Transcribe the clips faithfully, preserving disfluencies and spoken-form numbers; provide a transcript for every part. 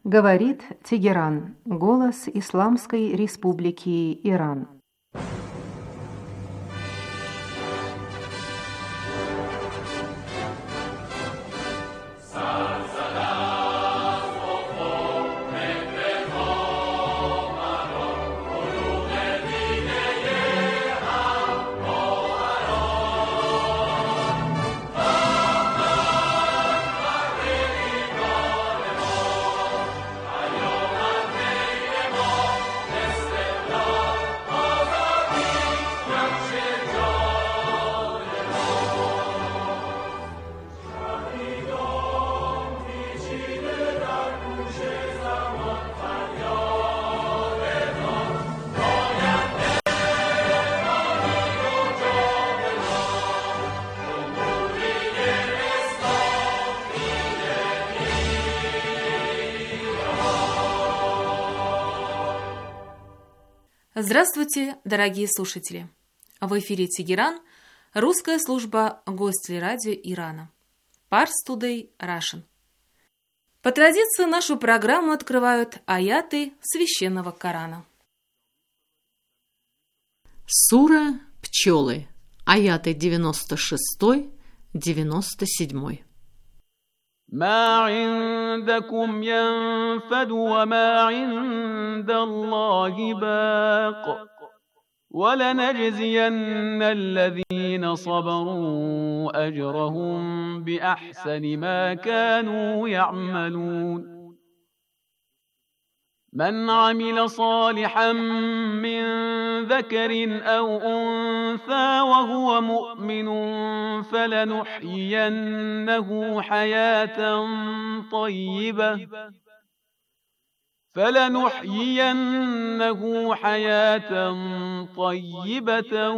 Говорит Тегеран, голос Исламской Республики Иран. Здравствуйте, дорогие слушатели! В эфире Тегеран, русская служба Гостелерадио Ирана. Pars Today Russian. По традиции нашу программу открывают аяты Священного Корана. Сура «Пчелы», аяты девяносто шесть девяносто семь. ما عندكم ينفد وما عند الله باق ولنجزين الذين صبروا أجرهم بأحسن ما كانوا يعملون من عمل صالحا من ذكر أو أنثى وهو مؤمن فلنحيينه حياة طيبة فلنحيينه حياة طيبة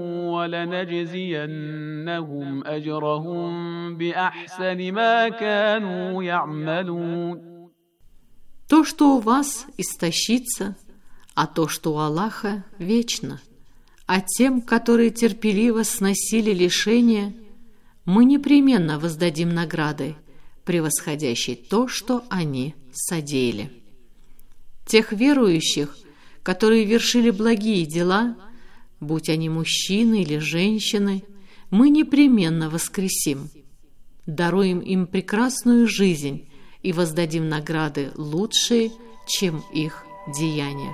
ولنجزينهم أجرهم بأحسن ما كانوا يعملون. То, что у вас, истощится, а то, что у Аллаха, вечно. А тем, которые терпеливо сносили лишения, мы непременно воздадим награды, превосходящей то, что они содеяли. Тех верующих, которые вершили благие дела, будь они мужчины или женщины, мы непременно воскресим, даруем им прекрасную жизнь и воздадим награды лучшие, чем их деяния.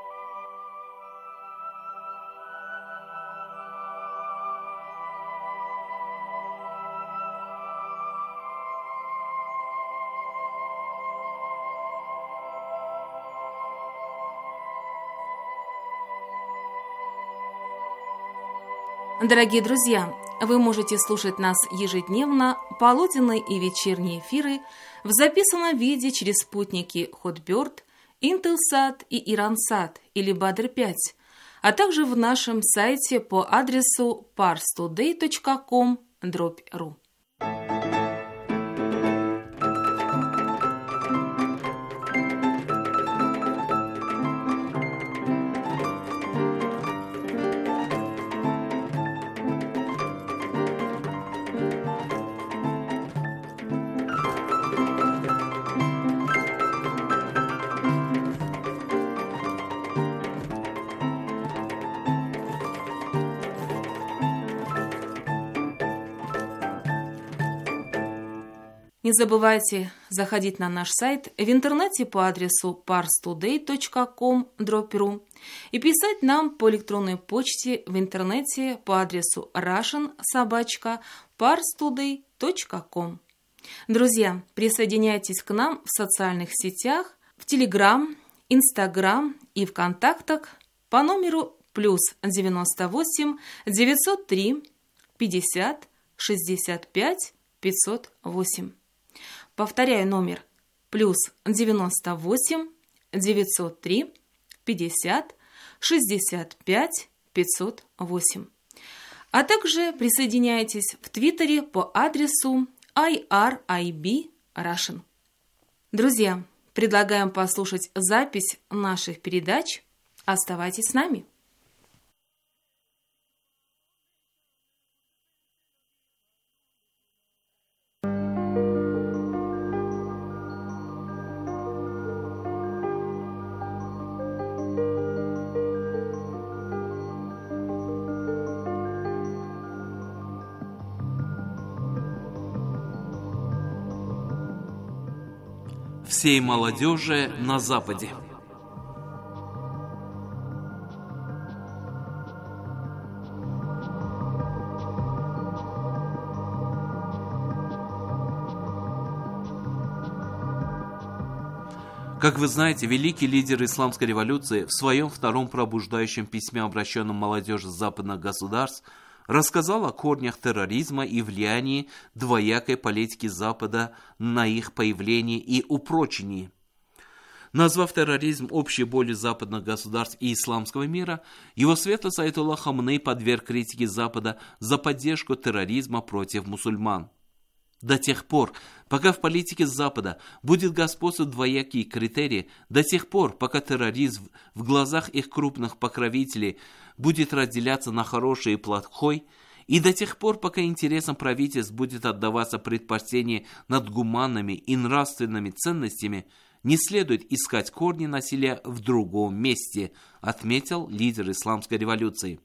Дорогие друзья, вы можете слушать нас ежедневно, полуденные и вечерние эфиры в записанном виде через спутники Hotbird, Intelsat и Iransat или Badr пять, а также в нашем сайте по адресу pars today точка com дробь ру. Не забывайте заходить на наш сайт в интернете по адресу pars today точка com дробь ру и писать нам по электронной почте в интернете по адресу russian собака pars today точка com. Друзья, присоединяйтесь к нам в социальных сетях, в Telegram, Instagram и ВКонтактах по номеру плюс девяносто восемь девятьсот три пятьдесят шестьдесят пять пятьсот восемь. Повторяю номер плюс девяносто восемь девятьсот три пятьдесят шестьдесят пять пятьсот восемь. А также присоединяйтесь в Твиттере по адресу ай ар ай би Russian. Друзья, предлагаем послушать запись наших передач. Оставайтесь с нами. всей молодежи на Западе. Как вы знаете, великий лидер исламской революции в своем втором пробуждающем письме, обращенном молодежи западных государств, рассказал о корнях терроризма и влиянии двоякой политики Запада на их появление и упрочении. Назвав терроризм общей болью западных государств и исламского мира, его светлость Аятолла Хамней подверг критике Запада за поддержку терроризма против мусульман. До тех пор, пока в политике Запада будет господствовать двоякие критерии, до тех пор, пока терроризм в глазах их крупных покровителей будет разделяться на хороший и плохой, и до тех пор, пока интересам правительств будет отдаваться предпочтение над гуманными и нравственными ценностями, не следует искать корни насилия в другом месте, отметил лидер исламской революции.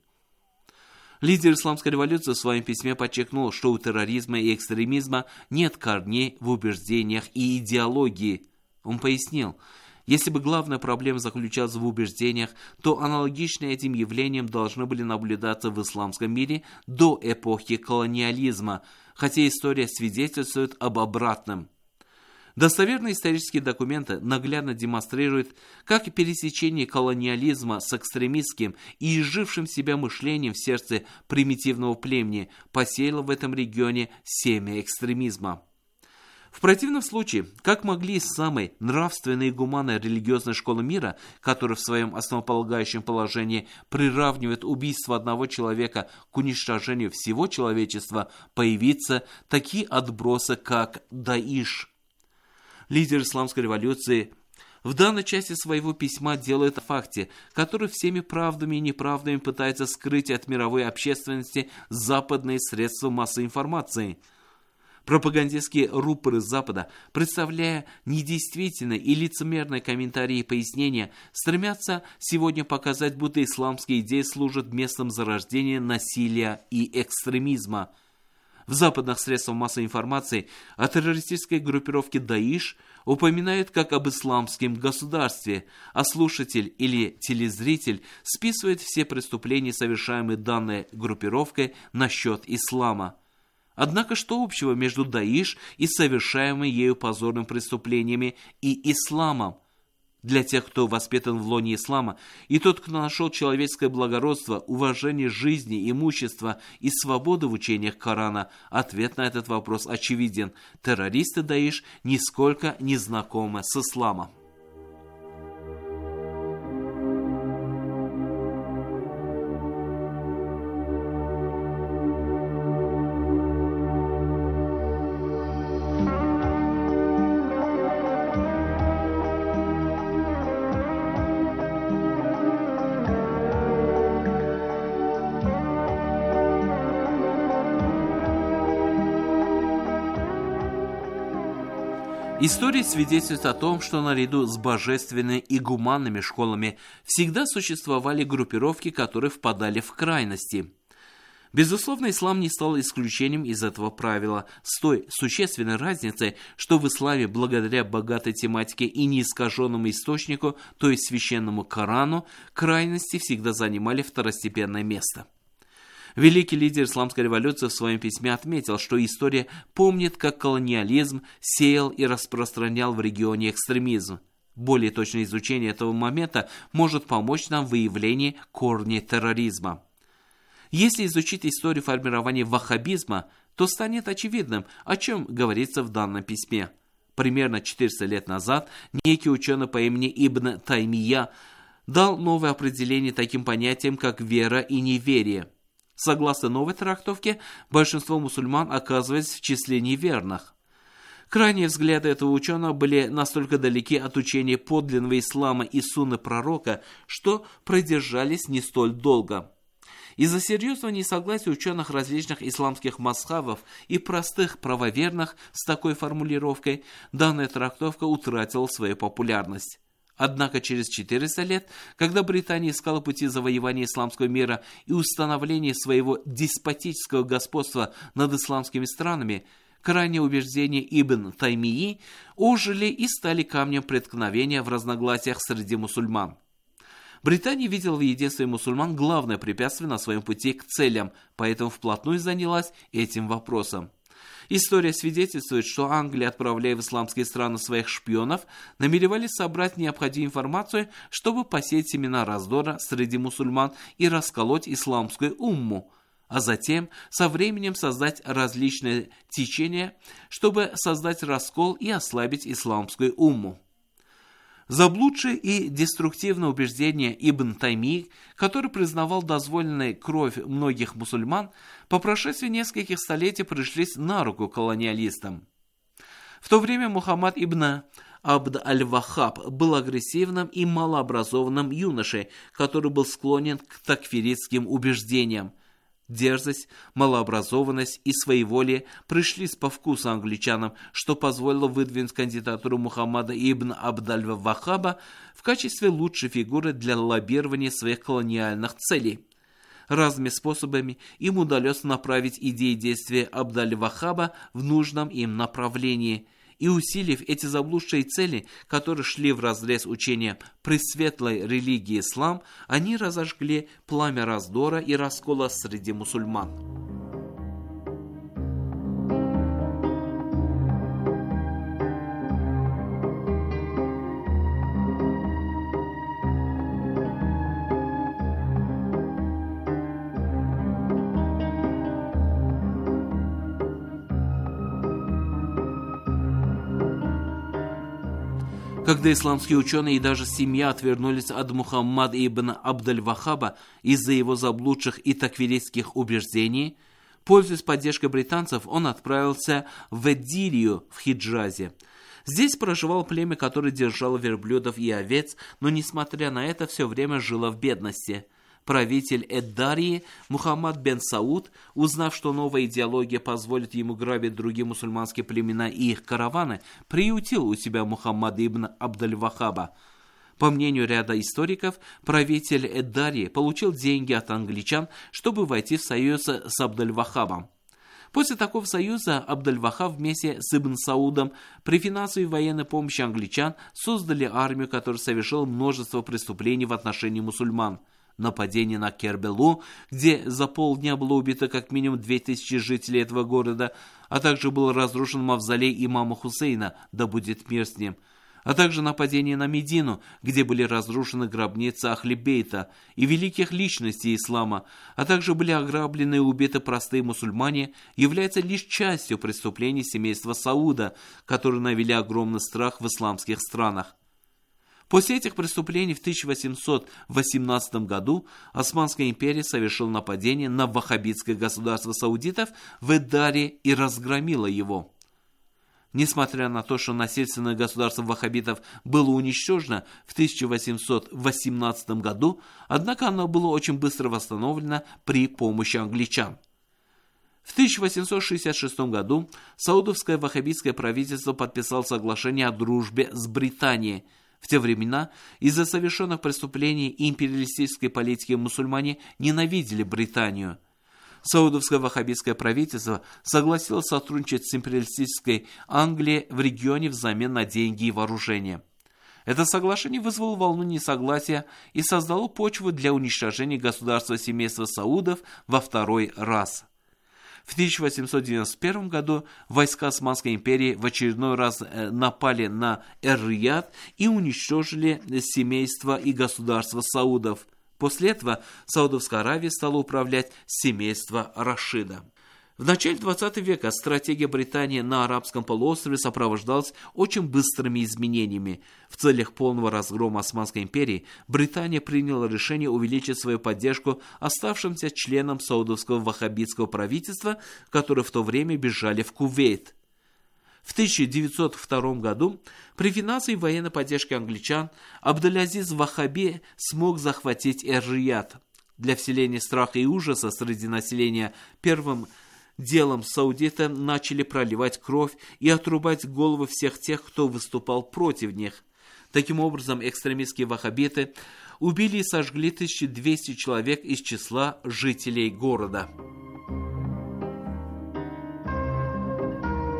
Лидер исламской революции в своем письме подчеркнул, что у терроризма и экстремизма нет корней в убеждениях и идеологии. Он пояснил, если бы главная проблема заключалась в убеждениях, то аналогичные этим явлениям должны были наблюдаться в исламском мире до эпохи колониализма, хотя история свидетельствует об обратном. Достоверные исторические документы наглядно демонстрируют, как пересечение колониализма с экстремистским и изжившим себя мышлением в сердце примитивного племени посеяло в этом регионе семя экстремизма. В противном случае, как могли из самой нравственной и гуманной религиозной школы мира, которая в своем основополагающем положении приравнивает убийство одного человека к уничтожению всего человечества, появиться такие отбросы, как Даиш? Лидер исламской революции в данной части своего письма делает о факте, который всеми правдами и неправдами пытается скрыть от мировой общественности западные средства массовой информации. Пропагандистские рупоры Запада, представляя недействительные и лицемерные комментарии и пояснения, стремятся сегодня показать, будто исламские идеи служат местом зарождения насилия и экстремизма. В западных средствах массовой информации о террористической группировке Даиш упоминают как об исламском государстве, а слушатель или телезритель списывает все преступления, совершаемые данной группировкой, на счет ислама. Однако что общего между Даиш и совершаемыми ею позорными преступлениями и исламом? Для тех, кто воспитан в лоне ислама, и тот, кто нашел человеческое благородство, уважение жизни, имущества и свободы в учениях Корана, ответ на этот вопрос очевиден. Террористы Даиш нисколько не знакомы с исламом. История свидетельствует о том, что наряду с божественными и гуманными школами всегда существовали группировки, которые впадали в крайности. Безусловно, ислам не стал исключением из этого правила, с той существенной разницей, что в исламе, благодаря богатой тематике и неискаженному источнику, то есть священному Корану, крайности всегда занимали второстепенное место. Великий лидер исламской революции в своем письме отметил, что история помнит, как колониализм сеял и распространял в регионе экстремизм. Более точное изучение этого момента может помочь нам в выявлении корней терроризма. Если изучить историю формирования ваххабизма, то станет очевидным, о чем говорится в данном письме. Примерно четыреста лет назад некий ученый по имени Ибн Таймия дал новое определение таким понятиям, как вера и неверие. Согласно новой трактовке, большинство мусульман оказывается в числе неверных. Крайние взгляды этого ученого были настолько далеки от учения подлинного ислама и сунны пророка, что продержались не столь долго. Из-за серьезного несогласия ученых различных исламских мазхабов и простых правоверных с такой формулировкой, данная трактовка утратила свою популярность. Однако через четыреста лет, когда Британия искала пути завоевания исламского мира и установления своего деспотического господства над исламскими странами, крайние убеждения Ибн Таймии ожили и стали камнем преткновения в разногласиях среди мусульман. Британия видела в единстве мусульман главное препятствие на своем пути к целям, поэтому вплотную занялась этим вопросом. История свидетельствует, что Англия, отправляя в исламские страны своих шпионов, намеревались собрать необходимую информацию, чтобы посеять семена раздора среди мусульман и расколоть исламскую умму, а затем со временем создать различные течения, чтобы создать раскол и ослабить исламскую умму. Заблудшее и деструктивное убеждение Ибн Таймии, который признавал дозволенной кровь многих мусульман, по прошествии нескольких столетий пришлись на руку колониалистам. В то время Мухаммад ибн Абд аль-Ваххаб был агрессивным и малообразованным юношей, который был склонен к такфиритским убеждениям. Дерзость, малообразованность и своеволие пришлись по вкусу англичанам, что позволило выдвинуть кандидатуру Мухаммада ибн Абд аль-Ваххаба в качестве лучшей фигуры для лоббирования своих колониальных целей. Разными способами им удалось направить идеи действия Абд аль-Ваххаба в нужном им направлении, и усилив эти заблудшие цели, которые шли вразрез учения пресветлой религии ислам, они разожгли пламя раздора и раскола среди мусульман. Когда исламские ученые и даже семья отвернулись от Мухаммада ибн Абд аль-Ваххаба из-за его заблудших и такфиритских убеждений, пользуясь поддержкой британцев, он отправился в Эддирию в Хиджазе. Здесь проживало племя, которое держало верблюдов и овец, но, несмотря на это, все время жило в бедности. Правитель Эддарии Мухаммад бен Сауд, узнав, что новая идеология позволит ему грабить другие мусульманские племена и их караваны, приютил у себя Мухаммада ибн Абд аль-Ваххаба. По мнению ряда историков, правитель Эддарии получил деньги от англичан, чтобы войти в союз с Абд аль-Ваххабом. После такого союза Абд аль-Ваххаб вместе с Ибн Саудом при финансовой и военной помощи англичан создали армию, которая совершила множество преступлений в отношении мусульман. Нападение на Кербелу, где за полдня было убито как минимум две тысячи жителей этого города, а также был разрушен мавзолей имама Хусейна, да будет мир с ним, а также нападение на Медину, где были разрушены гробницы Ахли-Бейта и великих личностей ислама, а также были ограблены и убиты простые мусульмане, является лишь частью преступлений семейства Сауда, которые навели огромный страх в исламских странах. После этих преступлений в тысяча восемьсот восемнадцатом году Османская империя совершила нападение на ваххабитское государство саудитов в Эддаре и разгромила его. Несмотря на то, что насильственное государство ваххабитов было уничтожено в тысяча восемьсот восемнадцатом году, однако оно было очень быстро восстановлено при помощи англичан. В тысяча восемьсот шестьдесят шестом году саудовское ваххабитское правительство подписало соглашение о дружбе с Британией. В те времена из-за совершенных преступлений и империалистической политики мусульмане ненавидели Британию. Саудовское ваххабитское правительство согласилось сотрудничать с империалистической Англией в регионе взамен на деньги и вооружение. Это соглашение вызвало волну несогласия и создало почву для уничтожения государства семейства Саудов во второй раз. В тысяча восемьсот девяносто первом году войска Османской империи в очередной раз напали на Эр-Рияд и уничтожили семейство и государство Саудов. После этого Саудовская Аравия стала управлять семейство Рашида. В начале двадцатого века стратегия Британии на арабском полуострове сопровождалась очень быстрыми изменениями. В целях полного разгрома Османской империи Британия приняла решение увеличить свою поддержку оставшимся членам саудовского ваххабитского правительства, которые в то время бежали в Кувейт. В тысяча девятьсот втором году при финансовой и военной поддержке англичан Абдул-Азиз Ваххаби смог захватить Эр-Рияд. Для вселения страха и ужаса среди населения первым делом саудиты начали проливать кровь и отрубать головы всех тех, кто выступал против них. Таким образом, экстремистские ваххабиты убили и сожгли тысячу двести человек из числа жителей города.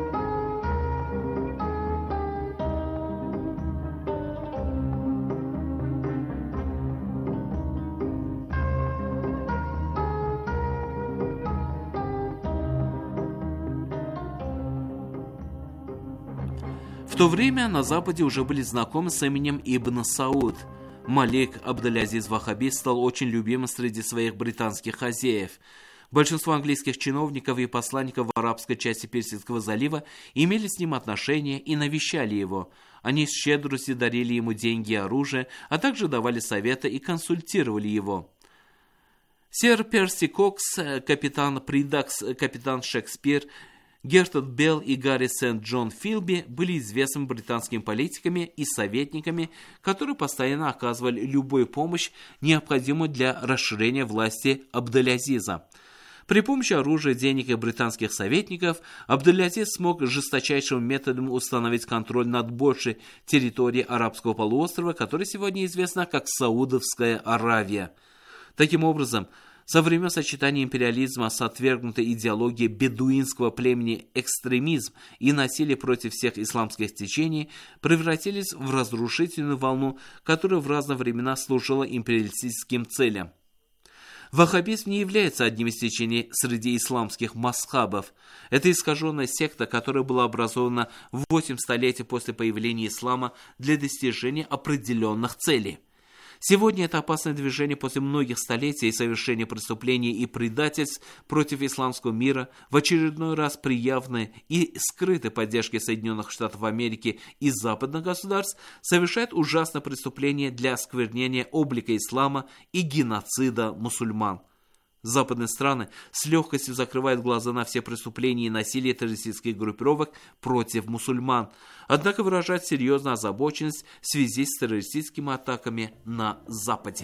то время на Западе уже были знакомы с именем Ибн Сауд. Малик Абдул-Азиз Вахаби стал очень любимым среди своих британских хозяев. Большинство английских чиновников и посланников в арабской части Персидского залива имели с ним отношения и навещали его. Они с щедростью дарили ему деньги и оружие, а также давали советы и консультировали его. Сэр Перси Кокс, капитан Придакс, капитан Шекспир, Гертруд Белл и Гарри Сент-Джон Филби были известными британскими политиками и советниками, которые постоянно оказывали любую помощь, необходимую для расширения власти Абдул-Азиза. При помощи оружия, денег и британских советников Абдул-Азиз смог жесточайшим методом установить контроль над большей территорией арабского полуострова, которая сегодня известна как Саудовская Аравия. Таким образом, со времен сочетания империализма с отвергнутой идеологией бедуинского племени экстремизм и насилие против всех исламских течений превратились в разрушительную волну, которая в разные времена служила империалистическим целям. Ваххабизм не является одним из течений среди исламских масхабов. Это искаженная секта, которая была образована восемь столетий после появления ислама для достижения определенных целей. Сегодня это опасное движение после многих столетий и совершения преступлений и предательств против исламского мира в очередной раз при явной и скрытой поддержке Соединенных Штатов Америки и западных государств совершает ужасное преступление для осквернения облика ислама и геноцида мусульман. Западные страны с легкостью закрывают глаза на все преступления и насилие террористических группировок против мусульман, однако выражают серьезную озабоченность в связи с террористическими атаками на Западе.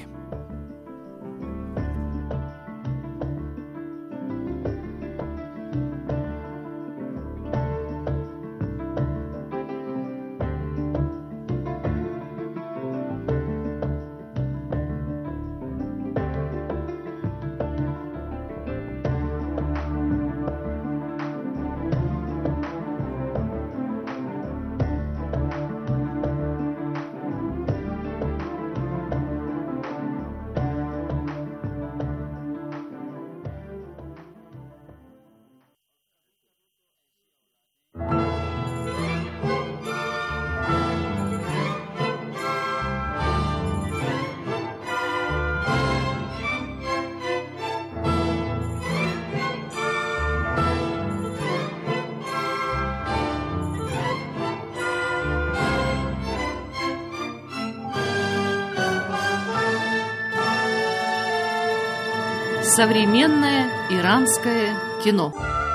Современное иранское кино.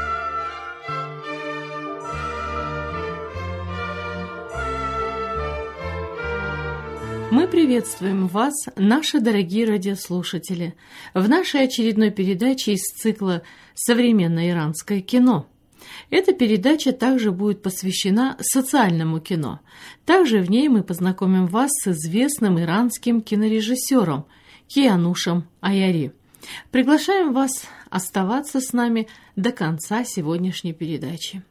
Мы приветствуем вас, наши дорогие радиослушатели, в нашей очередной передаче из цикла «Современное иранское кино». Эта передача также будет посвящена социальному кино. Также в ней мы познакомим вас с известным иранским кинорежиссером Кианушем Аяри. Приглашаем вас оставаться с нами до конца сегодняшней передачи.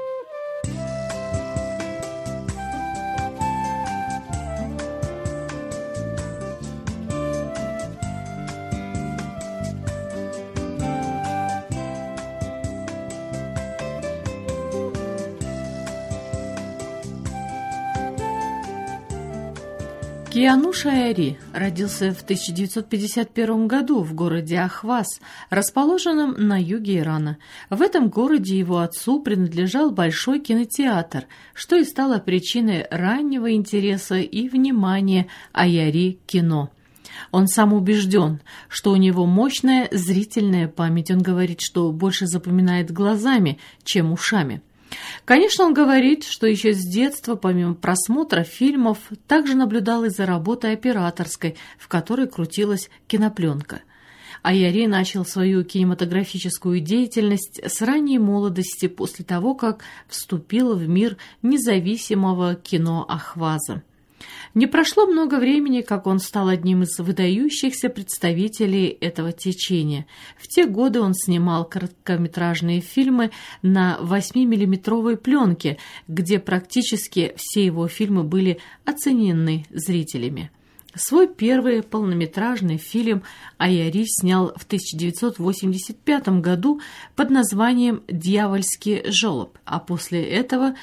Киануш Аяри родился в тысяча девятьсот пятьдесят первом году в городе Ахваз, расположенном на юге Ирана. В этом городе его отцу принадлежал большой кинотеатр, что и стало причиной раннего интереса и внимания Аяри к кино. Он сам убежден, что у него мощная зрительная память. Он говорит, что больше запоминает глазами, чем ушами. Конечно, он говорит, что еще с детства, помимо просмотра фильмов, также наблюдал и за работой операторской, в которой крутилась кинопленка. Аяри начал свою кинематографическую деятельность с ранней молодости, после того, как вступил в мир независимого кино Ахваза. Не прошло много времени, как он стал одним из выдающихся представителей этого течения. В те годы он снимал короткометражные фильмы на восьмимиллиметровой пленке, где практически все его фильмы были оценены зрителями. Свой первый полнометражный фильм Аяри снял в тысяча девятьсот восемьдесят пятом году под названием «Дьявольский жолоб», а после этого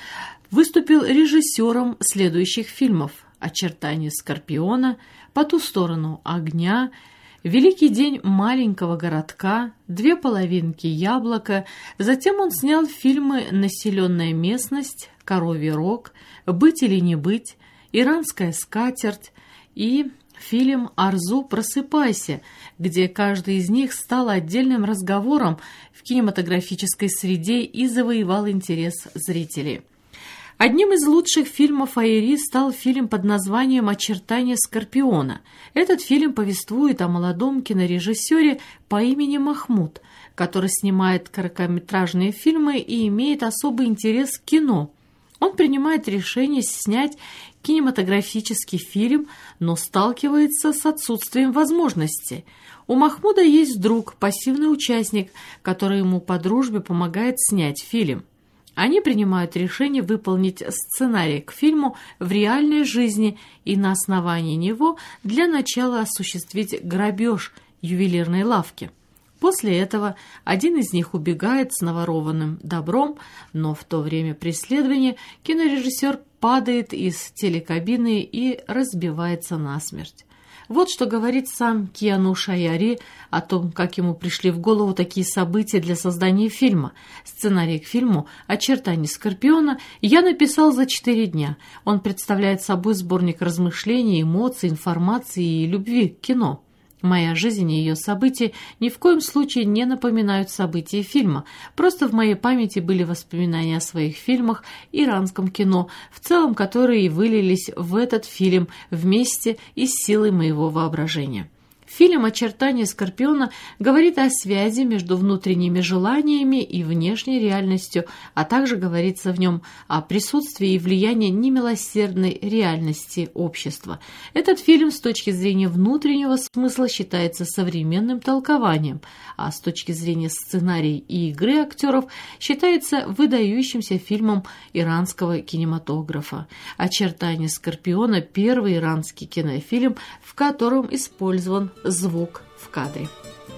выступил режиссером следующих фильмов: «Очертания Скорпиона», «По ту сторону огня», «Великий день маленького городка», «Две половинки яблока». Затем он снял фильмы «Населенная местность», «Коровий рог», «Быть или не быть», «Иранская скатерть» и фильм «Арзу, просыпайся», где каждый из них стал отдельным разговором в кинематографической среде и завоевал интерес зрителей. Одним из лучших фильмов Аяри стал фильм под названием «Очертания Скорпиона». Этот фильм повествует о молодом кинорежиссере по имени Махмуд, который снимает короткометражные фильмы и имеет особый интерес к кино. Он принимает решение снять кинематографический фильм, но сталкивается с отсутствием возможности. У Махмуда есть друг, пассивный участник, который ему по дружбе помогает снять фильм. Они принимают решение выполнить сценарий к фильму в реальной жизни и на основании него для начала осуществить грабеж ювелирной лавки. После этого один из них убегает с наворованным добром, но в то время преследования кинорежиссер падает из телекабины и разбивается насмерть. Вот что говорит сам Киануш Аяри о том, как ему пришли в голову такие события для создания фильма. Сценарий к фильму «Очертания Скорпиона» я написал за четыре дня. Он представляет собой сборник размышлений, эмоций, информации и любви к кино. Моя жизнь и ее события ни в коем случае не напоминают события фильма. Просто в моей памяти были воспоминания о своих фильмах, иранском кино, в целом которые и вылились в этот фильм вместе и с силой моего воображения. Фильм «Очертания Скорпиона» говорит о связи между внутренними желаниями и внешней реальностью, а также говорится в нем о присутствии и влиянии немилосердной реальности общества. Этот фильм с точки зрения внутреннего смысла считается современным толкованием, а с точки зрения сценария и игры актеров считается выдающимся фильмом иранского кинематографа. «Очертания Скорпиона» – первый иранский кинофильм, в котором использован звук в кадре.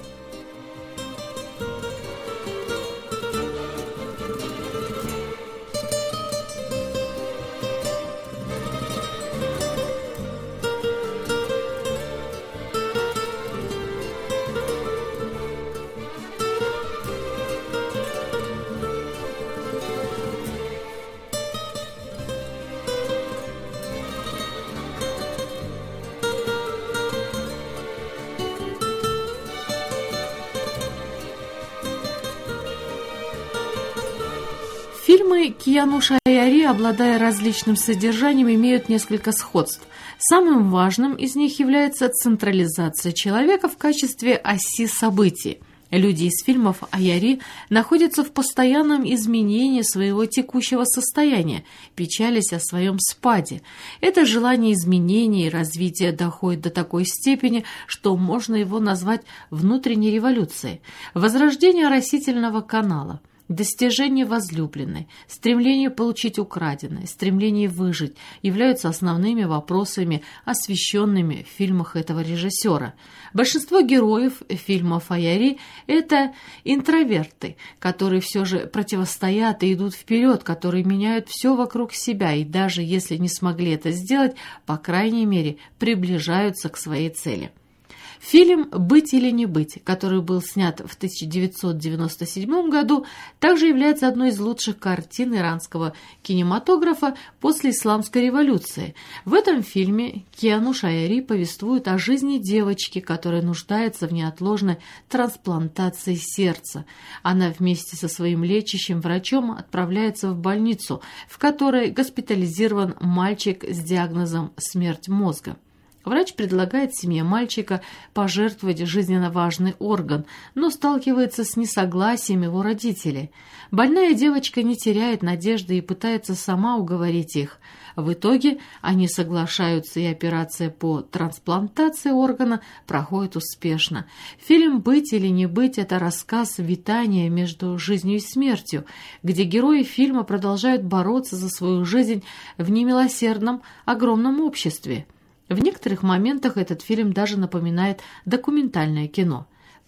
Фильмы Киануша Аяри, обладая различным содержанием, имеют несколько сходств. Самым важным из них является централизация человека в качестве оси событий. Люди из фильмов Аяри находятся в постоянном изменении своего текущего состояния, печалясь о своем спаде. Это желание изменения и развития доходит до такой степени, что можно его назвать внутренней революцией. Возрождение растительного канала, достижение возлюбленной, стремление получить украденное, стремление выжить являются основными вопросами, освещенными в фильмах этого режиссера. Большинство героев фильмов Аяри – это интроверты, которые все же противостоят и идут вперед, которые меняют все вокруг себя и даже если не смогли это сделать, по крайней мере, приближаются к своей цели. Фильм «Быть или не быть», который был снят в тысяча девятьсот девяносто седьмом году, также является одной из лучших картин иранского кинематографа после Исламской революции. В этом фильме Киануш Аяри повествует о жизни девочки, которая нуждается в неотложной трансплантации сердца. Она вместе со своим лечащим врачом отправляется в больницу, в которой госпитализирован мальчик с диагнозом «смерть мозга». Врач предлагает семье мальчика пожертвовать жизненно важный орган, но сталкивается с несогласием его родителей. Больная девочка не теряет надежды и пытается сама уговорить их. В итоге они соглашаются, и операция по трансплантации органа проходит успешно. Фильм «Быть или не быть» – это рассказ витания между жизнью и смертью, где герои фильма продолжают бороться за свою жизнь в немилосердном огромном обществе. В некоторых моментах этот фильм даже напоминает документальное кино.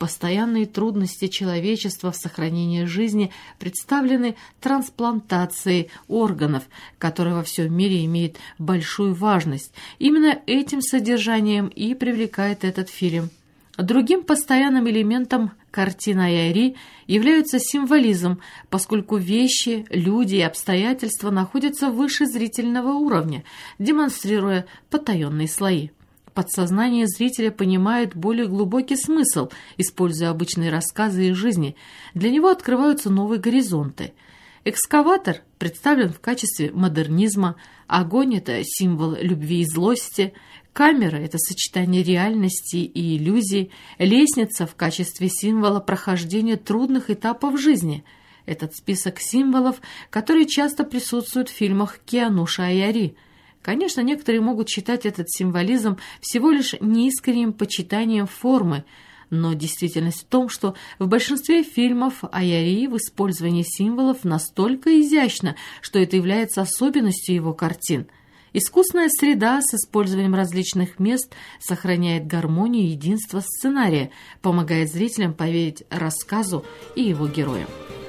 постоянные трудности человечества в сохранении жизни представлены трансплантацией органов, которая во всем мире имеет большую важность. Именно этим содержанием и привлекает этот фильм. Другим постоянным элементом картин Аяри является символизм, поскольку вещи, люди и обстоятельства находятся выше зрительного уровня, демонстрируя потаенные слои. Подсознание зрителя понимает более глубокий смысл, используя обычные рассказы из жизни. Для него открываются новые горизонты. Экскаватор представлен в качестве модернизма, огонь – это символ любви и злости, камера – это сочетание реальности и иллюзий, лестница в качестве символа прохождения трудных этапов жизни. Этот список символов, которые часто присутствуют в фильмах Киануша Аяри. Конечно, некоторые могут считать этот символизм всего лишь неискренним почитанием формы, но действительность в том, что в большинстве фильмов Аяри в использовании символов настолько изящно, что это является особенностью его картин. Искусная среда с использованием различных мест сохраняет гармонию и единство сценария, помогает зрителям поверить рассказу и его героям.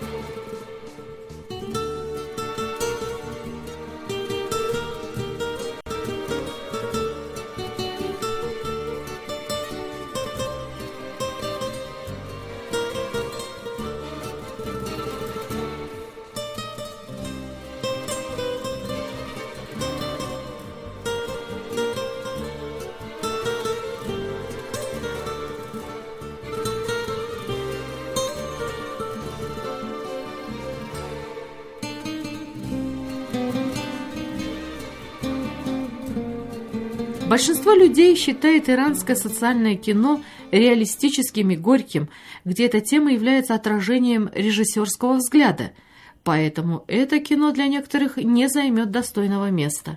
Большинство людей считает иранское социальное кино реалистическим и горьким, где эта тема является отражением режиссерского взгляда, поэтому это кино для некоторых не займет достойного места.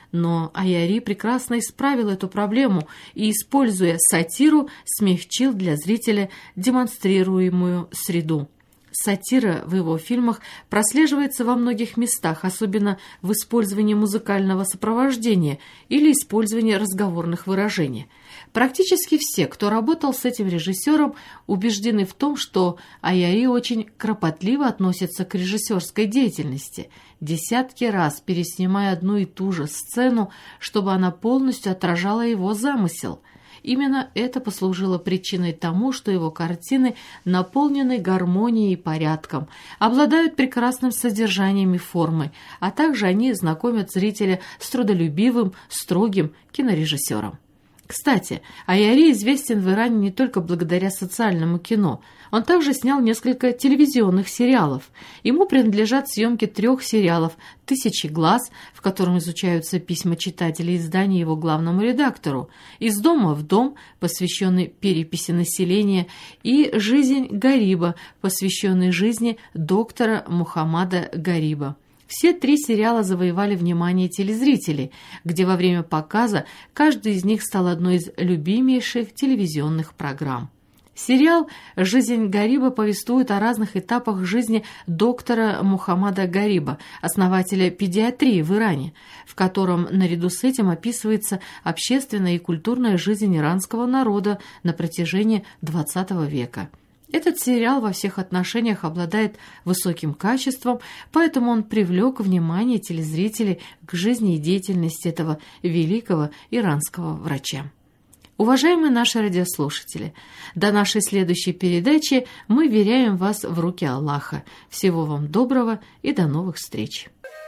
Но Аяри прекрасно исправил эту проблему и, используя сатиру, смягчил для зрителя демонстрируемую среду. Сатира в его фильмах прослеживается во многих местах, особенно в использовании музыкального сопровождения или использовании разговорных выражений. Практически все, кто работал с этим режиссером, убеждены в том, что Аяри очень кропотливо относится к режиссерской деятельности, десятки раз переснимая одну и ту же сцену, чтобы она полностью отражала его замысел. Именно это послужило причиной тому, что его картины наполнены гармонией и порядком, обладают прекрасным содержанием и формой, а также они знакомят зрителя с трудолюбивым, строгим кинорежиссером. Кстати, Аяри известен в Иране не только благодаря социальному кино. Он также снял несколько телевизионных сериалов. Ему принадлежат съемки трех сериалов «Тысячи глаз», в котором изучаются письма читателей издания его главному редактору, «Из дома в дом», посвященный переписи населения, и «Жизнь Гариба», посвященный жизни доктора Мухаммада Гариба. Все три сериала завоевали внимание телезрителей, где во время показа каждый из них стал одной из любимейших телевизионных программ. Сериал «Жизнь Гариба» повествует о разных этапах жизни доктора Мухаммада Гариба, основателя педиатрии в Иране, в котором наряду с этим описывается общественная и культурная жизнь иранского народа на протяжении двадцатого века. Этот сериал во всех отношениях обладает высоким качеством, поэтому он привлек внимание телезрителей к жизни и деятельности этого великого иранского врача. Уважаемые наши радиослушатели, до нашей следующей передачи мы веряем вас в руки Аллаха. Всего вам доброго и до новых встреч!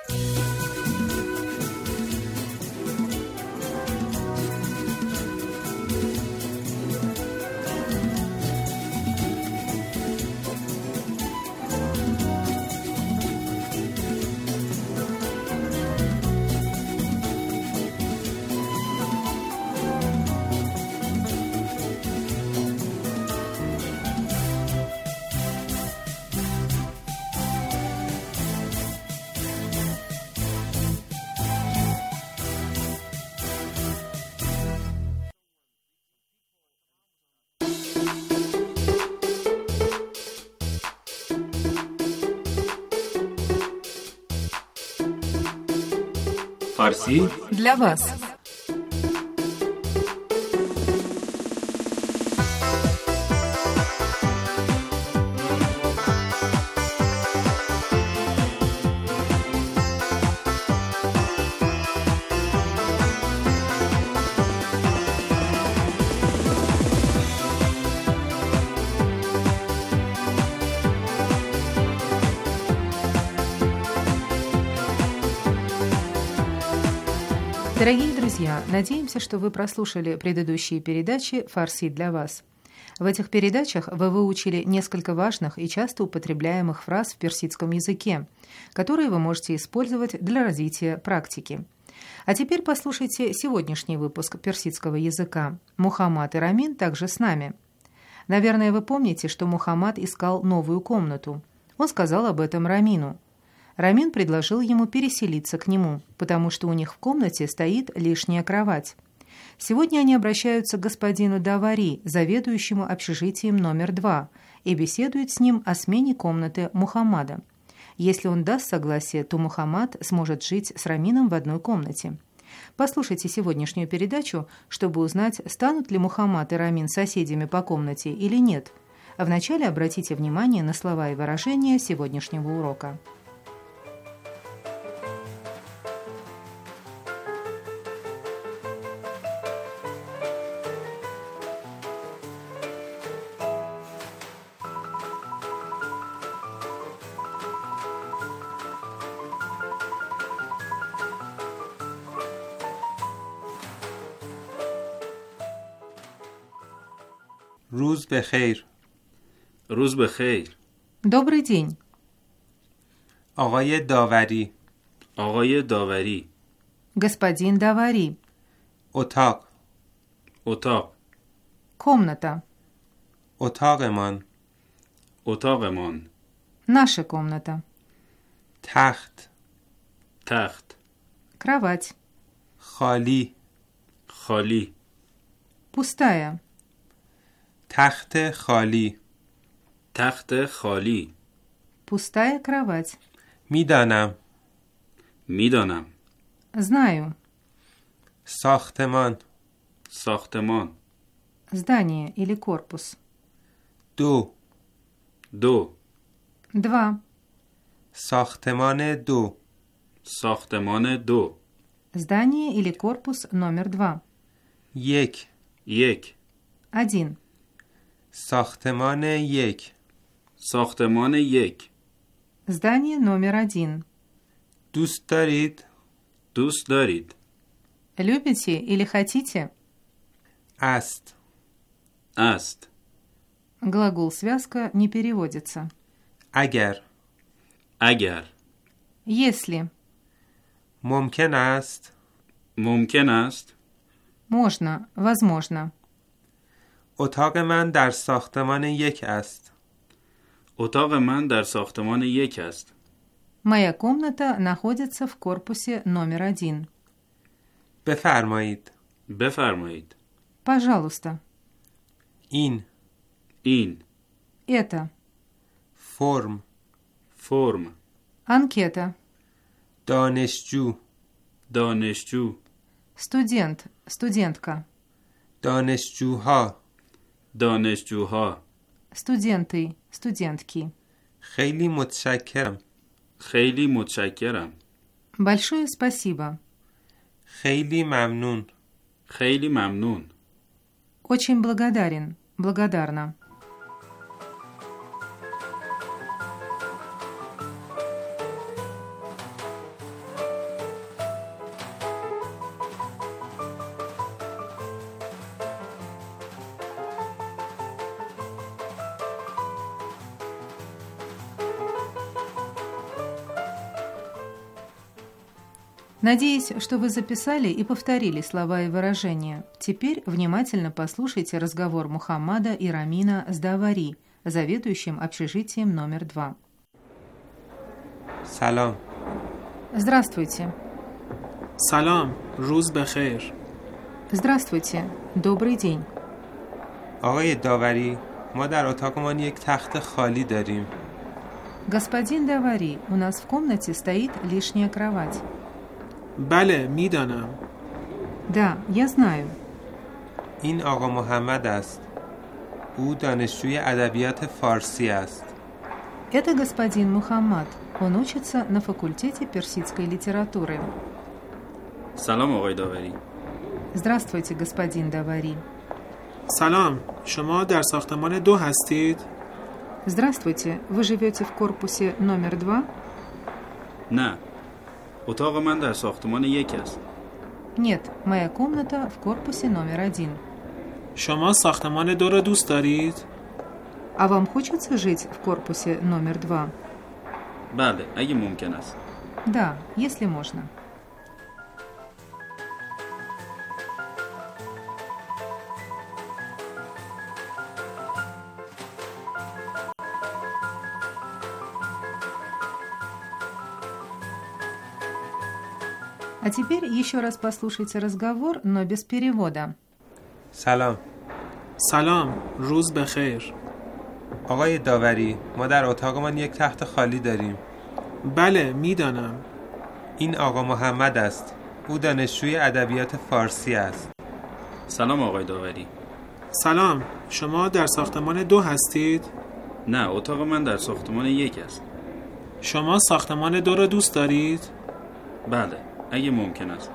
Фарси для вас. Дорогие друзья, надеемся, что вы прослушали предыдущие передачи «Фарси для вас». В этих передачах вы выучили несколько важных и часто употребляемых фраз в персидском языке, которые вы можете использовать для развития практики. А теперь послушайте сегодняшний выпуск персидского языка. Мухаммад и Рамин также с нами. Наверное, вы помните, что Мухаммад искал новую комнату. Он сказал об этом Рамину. Рамин предложил ему переселиться к нему, потому что у них в комнате стоит лишняя кровать. Сегодня они обращаются к господину Давари, заведующему общежитием номер два, и беседуют с ним о смене комнаты Мухаммада. Если он даст согласие, то Мухаммад сможет жить с Рамином в одной комнате. Послушайте сегодняшнюю передачу, чтобы узнать, станут ли Мухаммад и Рамин соседями по комнате или нет. А вначале обратите внимание на слова и выражения сегодняшнего урока. روز بخیر. روز بخیر. Добрый день. آقای داوری. آقای داوری. Господин Давари. اتاق. اتاق. Комната. اتاقمان. اتاقمان. Наша комната. تخت. تخت. Кровать. خالی. خالی. Пустая. تخت خالی. تخت خالی. Пустая кровать. میدانم. میدانم. Знаю. ساختمان. ساختمان. Здание или корпус. دو. دو. Два. ساختمان دو. ساختمان دو. Здание или корпус номер два. یک. یک. Один. ساختمان یک. ساختمان یک. Здание номер один. دوست دارید؟ دوست دارید. Любите или хотите? است. است. Глагол-связка не переводится. اگر. اگر. Если. ممکن است. ممکن است. Можно. Возможно. اتاق من در ساختمان یک است. اتاق من در ساختمان یک است. Моя комната находится в корпусе номер один. بفرمایید. بفرمایید. Пожалуйста. این. این. Это. فرم. فرم. Анкета. دانشجو. دانشجو. Студент. Студентка. دانشجوها. دانشجوها. Студенты. Студентки. خیلی متشکرم. خیلی متشکرم. Большое спасибо. خیلی ممنون. خیلی ممنون. Очень благодарен. Благодарна. Надеюсь, что вы записали и повторили слова и выражения. Теперь внимательно послушайте разговор Мухаммада и Рамина с Давари, заведующим общежитием номер два. سلام. Здравствуйте. سلام. روز بخیر. Здравствуйте. Добрый день. آقای داوری، ما در اتاقمان یک تخت خالی داریم. Господин Давари, у нас в комнате стоит лишняя кровать. بله میدانم. Да, я знаю. این آقا محمد است. او دانشجوی ادبیات فارسی است. Это господин Мухаммад. Он учится на факультете персидской литературы. سلام آقای داوری. Здравствуйте, господин Давари. سلام. شما در ساختمان دو هستید؟ Здравствуйте. Вы живете в корпусе номер два? نه. اتاق من در ساختمان یک است. Нет, моя комната в корпусе номер один. شما ساختمان دو را دوست دارید؟ А вам хочется жить в корпусе номер два? بله اگه ممکن است. Да, если можно. А теперь еще раз послушайте разговор, но без перевода. سلام. سلام، روز بخیر. آقای داوری، ما در اتاقمان یک تخت خالی داریم. بله، میدانم. این آقا محمد است. او دانشجوی ادبیات فارسی است. سلام آقای داوری. سلام، شما در ساختمان دو هستید؟ نه، اتاق من در ساختمان یک است. شما ساختمان دو را دوست دارید؟ بله، اگه ممکن است.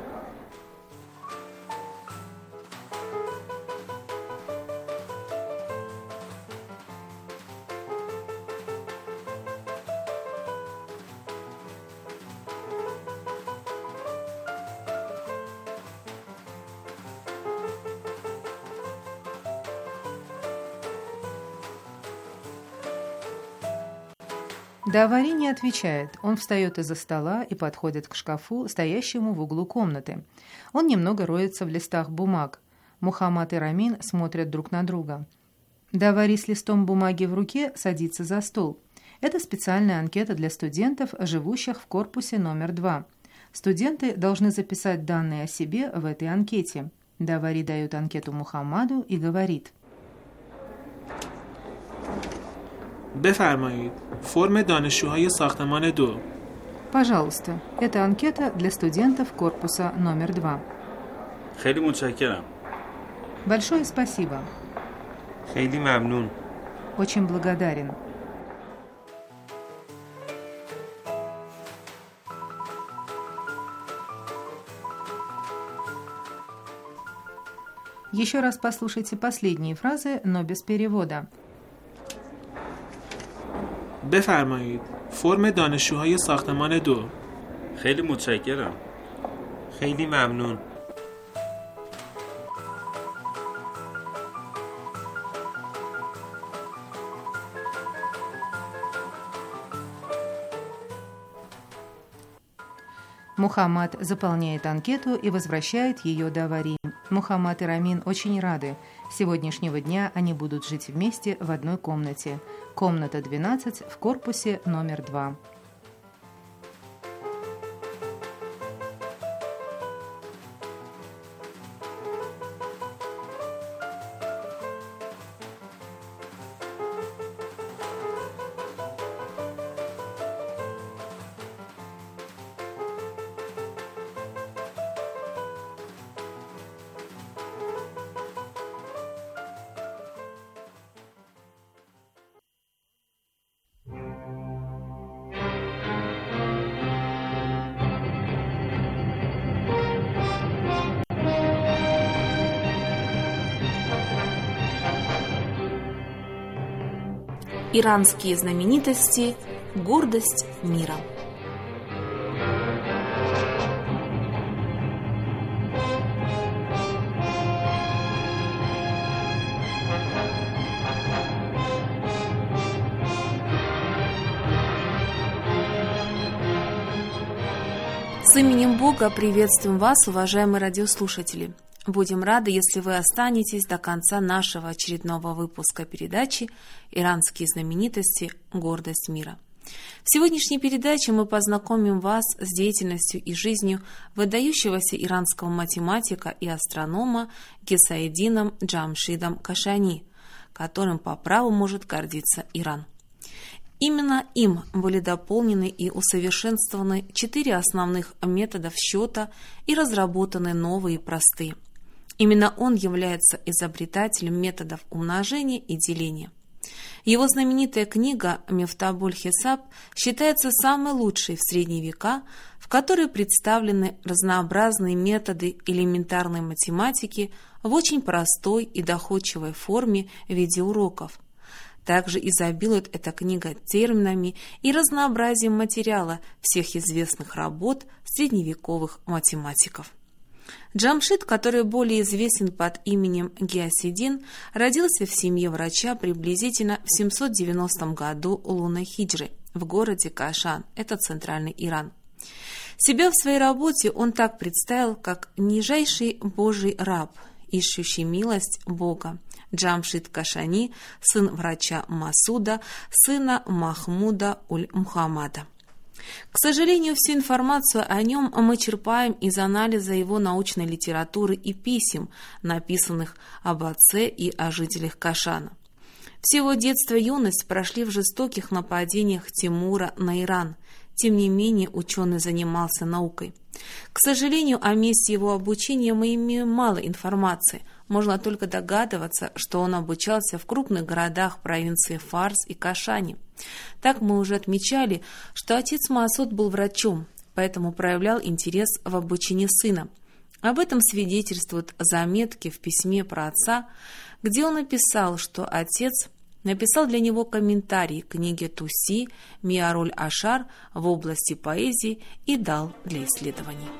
Давари не отвечает. Он встает из-за стола и подходит к шкафу, стоящему в углу комнаты. Он немного роется в листах бумаг. Мухаммад и Рамин смотрят друг на друга. Давари с листом бумаги в руке садится за стол. Это специальная анкета для студентов, живущих в корпусе номер два. Студенты должны записать данные о себе в этой анкете. Давари дает анкету Мухаммаду и говорит: بفرمایید. فرم دانشجوهای ساختمان دو. Пожалуйста, это анкета для студентов корпуса номер два. خیلی متشکرم. Большое спасибо. خیلی ممنون. Очень благодарен. Еще раз послушайте последние фразы, но без перевода. بفرمایید. فرم دانشجوهای ساختمان دو. خیلی متشکرم. خیلی ممنون. Мухаммад заполняет анкету и возвращает ее Давари. Мухаммад и Рамин очень рады. С сегодняшнего дня они будут жить вместе в одной комнате. Комната двенадцать в корпусе номер два. Иранские знаменитости – гордость мира. С именем Бога приветствуем вас, уважаемые радиослушатели. Будем рады, если вы останетесь до конца нашего очередного выпуска передачи «Иранские знаменитости. Гордость мира». В сегодняшней передаче мы познакомим вас с деятельностью и жизнью выдающегося иранского математика и астронома Гесаэддином Джамшидом Кашани, которым по праву может гордиться Иран. Именно им были дополнены и усовершенствованы четыре основных методов счета и разработаны новые простые. Именно он является изобретателем методов умножения и деления. Его знаменитая книга «Мифтабуль-Хисаб» считается самой лучшей в средние века, в которой представлены разнообразные методы элементарной математики в очень простой и доходчивой форме в виде уроков. Также изобилует эта книга терминами и разнообразием материала всех известных работ средневековых математиков. Джамшид, который более известен под именем Гиасиддин, родился в семье врача приблизительно в семьсот девяностом году лунной хиджры в городе Кашан, это центральный Иран. Себя в своей работе он так представил, как нижайший Божий раб, ищущий милость Бога, Джамшид Кашани, сын врача Масуда, сына Махмуда уль-Мухаммада. К сожалению, всю информацию о нем мы черпаем из анализа его научной литературы и писем, написанных об отце и о жителях Кашана. Все его детство и юность прошли в жестоких нападениях Тимура на Иран. Тем не менее, ученый занимался наукой. К сожалению, о месте его обучения мы имеем мало информации. Можно только догадываться, что он обучался в крупных городах провинции Фарс и Кашане. Так мы уже отмечали, что отец Масуд был врачом, поэтому проявлял интерес в обучении сына. Об этом свидетельствуют заметки в письме про отца, где он написал, что отец написал для него комментарий к книге Туси «Миаруль Ашар» в области поэзии и дал для исследований.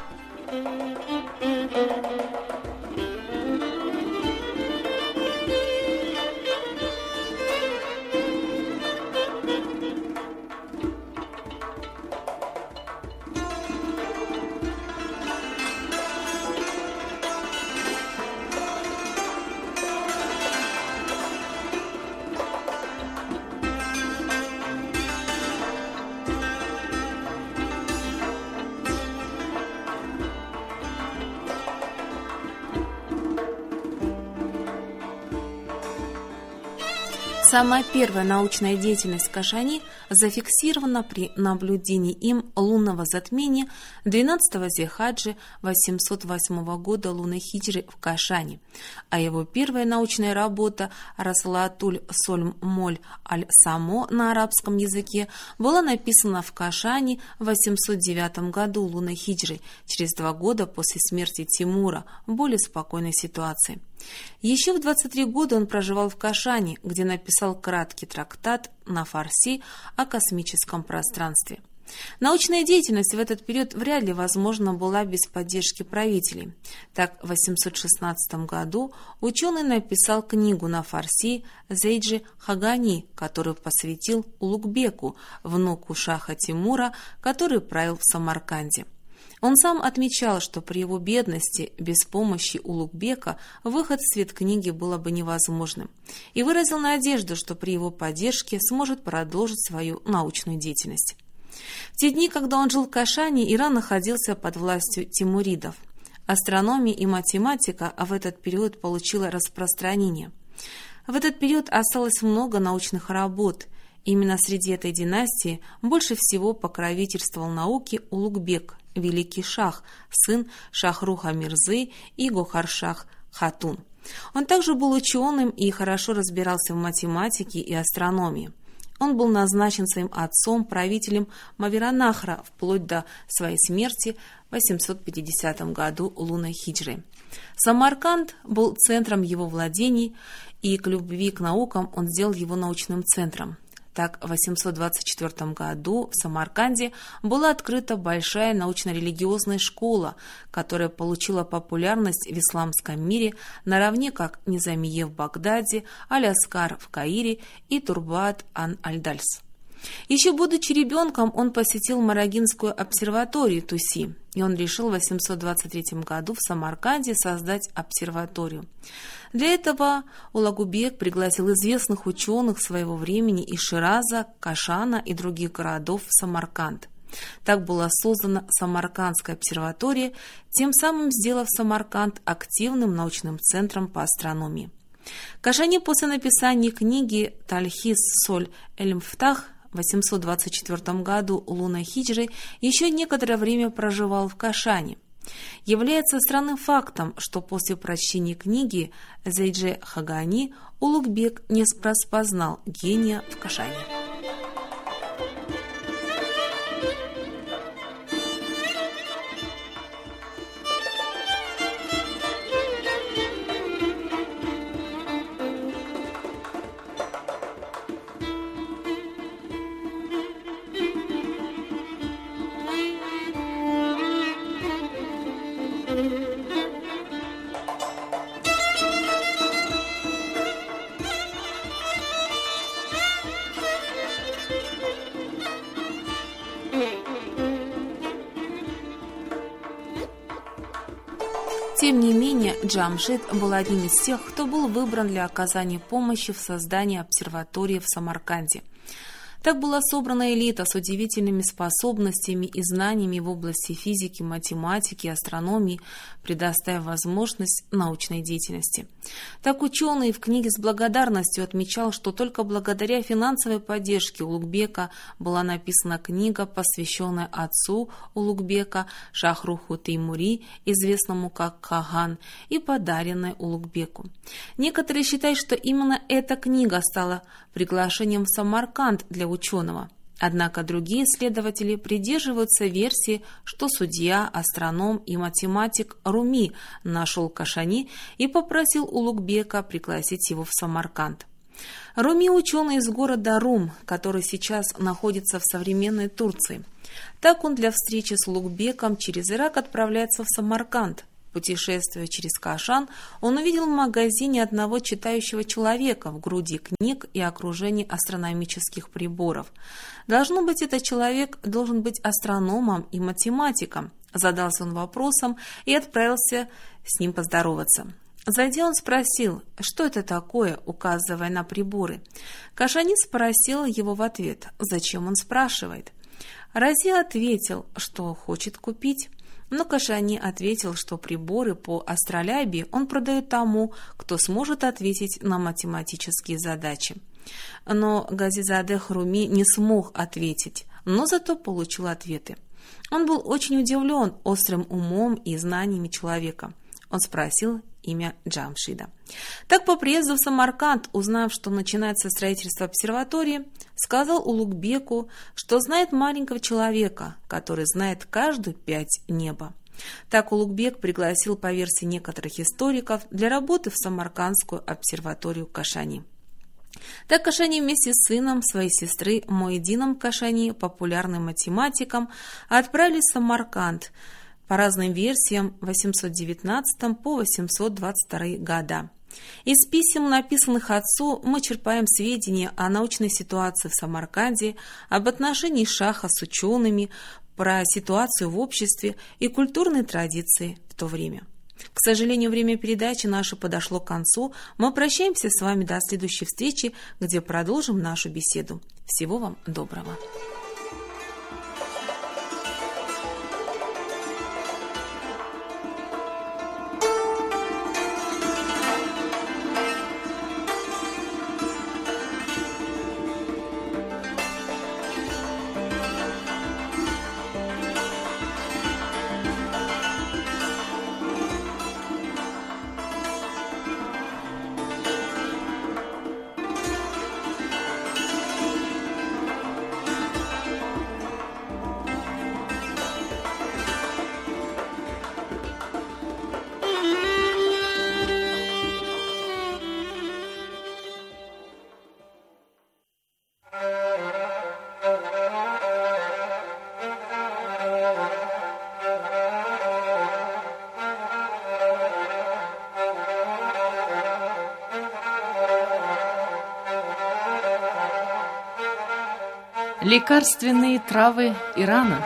Самая первая научная деятельность Кашани зафиксирована при наблюдении им лунного затмения двенадцатого Зилхаджи восемьсот восьмого года лунной хиджры в Кашане, а его первая научная работа «Раслатуль Сольм Моль Аль-Само» на арабском языке была написана в Кашане в восемьсот девятом году лунной хиджры, через два года после смерти Тимура, в более спокойной ситуации. Еще в двадцать три года он проживал в Кашане, где написал краткий трактат на фарси о космическом пространстве. Научная деятельность в этот период вряд ли возможна была без поддержки правителей. Так, в восемьсот шестнадцатом году ученый написал книгу на фарси «Зейджи Хагани», которую посвятил Улугбеку, внуку шаха Тимура, который правил в Самарканде. Он сам отмечал, что при его бедности, без помощи Улугбека, выход в свет книги было бы невозможным, и выразил надежду, что при его поддержке сможет продолжить свою научную деятельность. В те дни, когда он жил в Кашане, Иран находился под властью тимуридов. Астрономия и математика в этот период получила распространение. В этот период осталось много научных работ. Именно среди этой династии больше всего покровительствовал науке Улугбек, великий шах, сын Шахруха Мирзы и Гохаршах Хатун. Он также был ученым и хорошо разбирался в математике и астрономии. Он был назначен своим отцом правителем Мавераннахра вплоть до своей смерти в восемьсот пятидесятом году лунной хиджры. Самарканд был центром его владений, и к любви к наукам он сделал его научным центром. Так, в восемьсот двадцать четвёртом году в Самарканде была открыта большая научно-религиозная школа, которая получила популярность в исламском мире наравне как Низамие в Багдаде, Аль-Аскар в Каире и Турбат ан-Аль-Дальс. Еще будучи ребенком, он посетил Марагинскую обсерваторию Туси, и он решил в восемьсот двадцать третьем году в Самарканде создать обсерваторию. Для этого Улугбек пригласил известных ученых своего времени из Шираза, Кашана и других городов в Самарканд. Так была создана Самаркандская обсерватория, тем самым сделав Самарканд активным научным центром по астрономии. Кашани после написания книги «Тальхис Соль Эль-Мфтах» в восемьсот двадцать четвёртом году лунной хиджры еще некоторое время проживал в Кашане. Является странным фактом, что после прочтения книги Зейджи Хагани Улугбек не распознал гения в Кашане. Thank you. Тем не менее, Джамшид был одним из тех, кто был выбран для оказания помощи в создании обсерватории в Самарканде. Так была собрана элита с удивительными способностями и знаниями в области физики, математики и астрономии, предоставив возможность научной деятельности. Так ученый в книге с благодарностью отмечал, что только благодаря финансовой поддержке Улугбека была написана книга, посвященная отцу Улугбека Шахруху Теймури, известному как Каган, и подаренная Улугбеку. Некоторые считают, что именно эта книга стала приглашением в Самарканд для ученого. Однако другие исследователи придерживаются версии, что судья, астроном и математик Руми нашел Кашани и попросил Улугбека пригласить его в Самарканд. Руми – ученый из города Рум, который сейчас находится в современной Турции. Так он для встречи с Улугбеком через Ирак отправляется в Самарканд. Путешествуя через Кашан, он увидел в магазине одного читающего человека в груди книг и окружении астрономических приборов. Должно быть, этот человек должен быть астрономом и математиком. Задался он вопросом и отправился с ним поздороваться. Зайдя, он спросил, что это такое, указывая на приборы. Кашани спросил его в ответ, зачем он спрашивает. Рази ответил, что хочет купить. Но Кашани ответил, что приборы по астролябии он продает тому, кто сможет ответить на математические задачи. Но Газизадех Руми не смог ответить, но зато получил ответы. Он был очень удивлен острым умом и знаниями человека. Он спросил имя Джамшида. Так, по приезду в Самарканд, узнав, что начинается строительство обсерватории, сказал Улугбеку, что знает маленького человека, который знает каждую пять неба. Так Улугбек пригласил, по версии некоторых историков, для работы в Самаркандскую обсерваторию Кашани. Так Кашани вместе с сыном своей сестры Моэдином Кашани, популярным математиком, отправились в Самарканд, по разным версиям, восемьсот девятнадцатый по восемьсот двадцать второй года. Из писем, написанных отцу, мы черпаем сведения о научной ситуации в Самарканде, об отношении шаха с учеными, про ситуацию в обществе и культурные традиции в то время. К сожалению, время передачи наше подошло к концу. Мы прощаемся с вами до следующей встречи, где продолжим нашу беседу. Всего вам доброго! Лекарственные травы Ирана.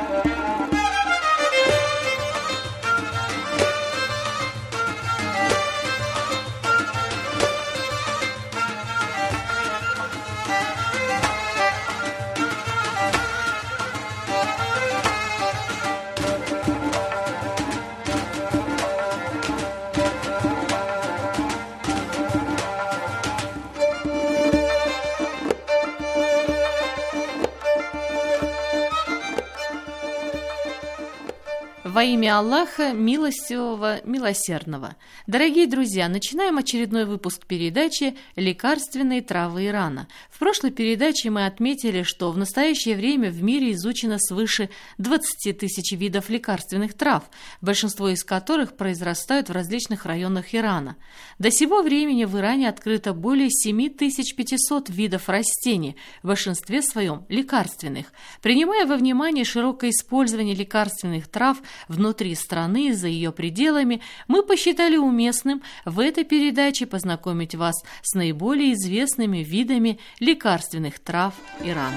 Во имя Аллаха, милостивого, милосердного. Дорогие друзья, начинаем очередной выпуск передачи «Лекарственные травы Ирана». В прошлой передаче мы отметили, что в настоящее время в мире изучено свыше двадцати тысяч видов лекарственных трав, большинство из которых произрастают в различных районах Ирана. До сего времени в Иране открыто более семь тысяч пятисот видов растений, в большинстве своем лекарственных. Принимая во внимание широкое использование лекарственных трав внутри страны и за ее пределами, мы посчитали уместным в этой передаче познакомить вас с наиболее известными видами лекарственных трав Ирана.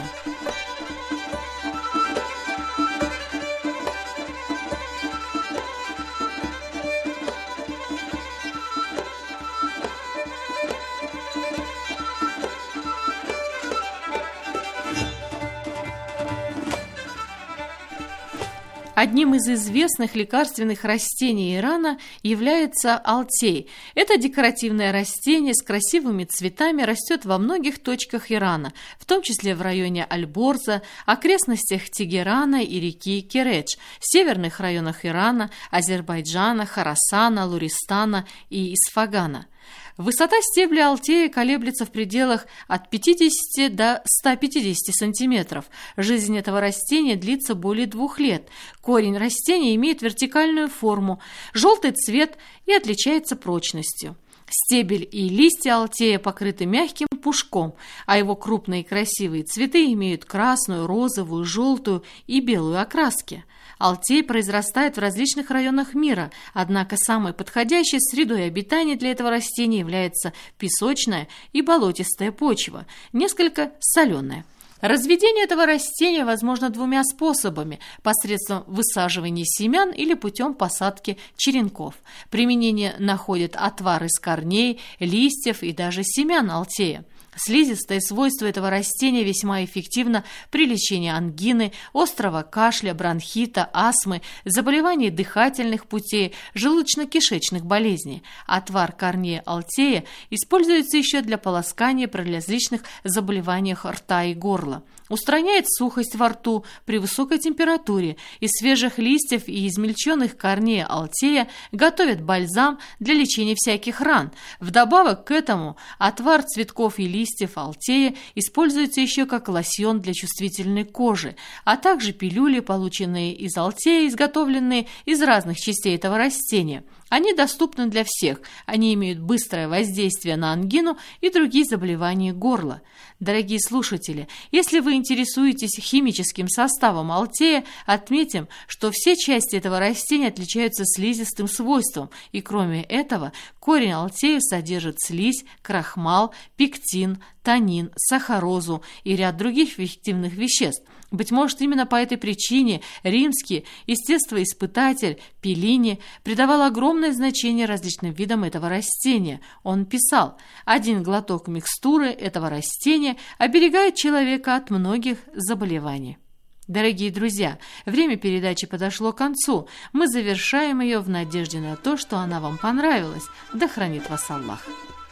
Одним из известных лекарственных растений Ирана является алтей. Это декоративное растение с красивыми цветами растет во многих точках Ирана, в том числе в районе Аль-Борза, окрестностях Тегерана и реки Кередж, северных районах Ирана, Азербайджана, Хорасана, Луристана и Исфагана. Высота стебля алтея колеблется в пределах от пятидесяти до ста пятидесяти сантиметров. Жизнь этого растения длится более двух лет. Корень растения имеет вертикальную форму, желтый цвет и отличается прочностью. Стебель и листья алтея покрыты мягким пушком, а его крупные и красивые цветы имеют красную, розовую, желтую и белую окраски. Алтей произрастает в различных районах мира, однако самой подходящей средой обитания для этого растения является песочная и болотистая почва, несколько соленая. Разведение этого растения возможно двумя способами – посредством высаживания семян или путем посадки черенков. Применение находит отвар из корней, листьев и даже семян алтея. Слизистые свойства этого растения весьма эффективно при лечении ангины, острого кашля, бронхита, астмы, заболеваний дыхательных путей, желудочно-кишечных болезней. Отвар корней алтея используется еще для полоскания при различных заболеваниях рта и горла. Устраняет сухость во рту при высокой температуре. Из свежих листьев и измельченных корней алтея готовят бальзам для лечения всяких ран. Вдобавок к этому отвар цветков и листьев алтея используется еще как лосьон для чувствительной кожи, а также пилюли, полученные из алтея, изготовленные из разных частей этого растения. Они доступны для всех, они имеют быстрое воздействие на ангину и другие заболевания горла. Дорогие слушатели, если вы интересуетесь химическим составом алтея, отметим, что все части этого растения отличаются слизистым свойством, и кроме этого корень алтея содержит слизь, крахмал, пектин, танин, сахарозу и ряд других эффективных веществ. Быть может, именно по этой причине римский естествоиспытатель Пеллини придавал огромное значение различным видам этого растения. Он писал: «Один глоток микстуры этого растения оберегает человека от многих заболеваний». Дорогие друзья, время передачи подошло к концу. Мы завершаем ее в надежде на то, что она вам понравилась. Да хранит вас Аллах.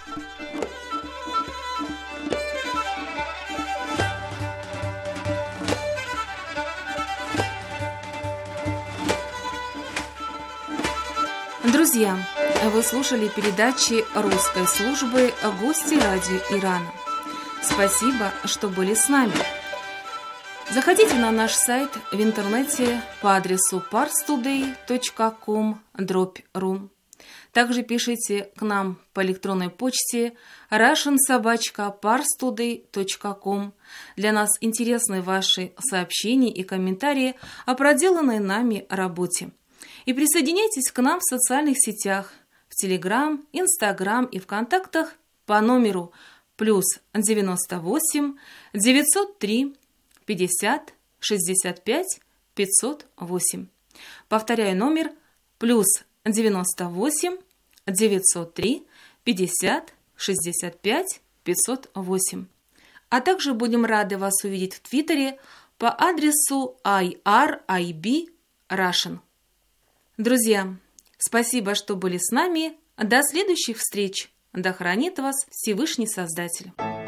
Друзья, вы слушали передачи русской службы «Гости радио Ирана». Спасибо, что были с нами. Заходите на наш сайт в интернете по адресу парстудей точка ком дробь ру. Также пишите к нам по электронной почте russian собака parstoday точка ком. Для нас интересны ваши сообщения и комментарии о проделанной нами работе. И присоединяйтесь к нам в социальных сетях, в Телеграм, Инстаграм и ВКонтактах по номеру плюс девяносто восемь девятьсот три пятьдесят шестьдесят пять пятьсот восемь. Повторяю номер плюс девяносто восемь девятьсот три пятьдесят шестьдесят пять пятьсот восемь. А также будем рады вас увидеть в Твиттере по адресу ай ар ай би Russian. Друзья, спасибо, что были с нами. До следующих встреч. Да хранит вас Всевышний Создатель.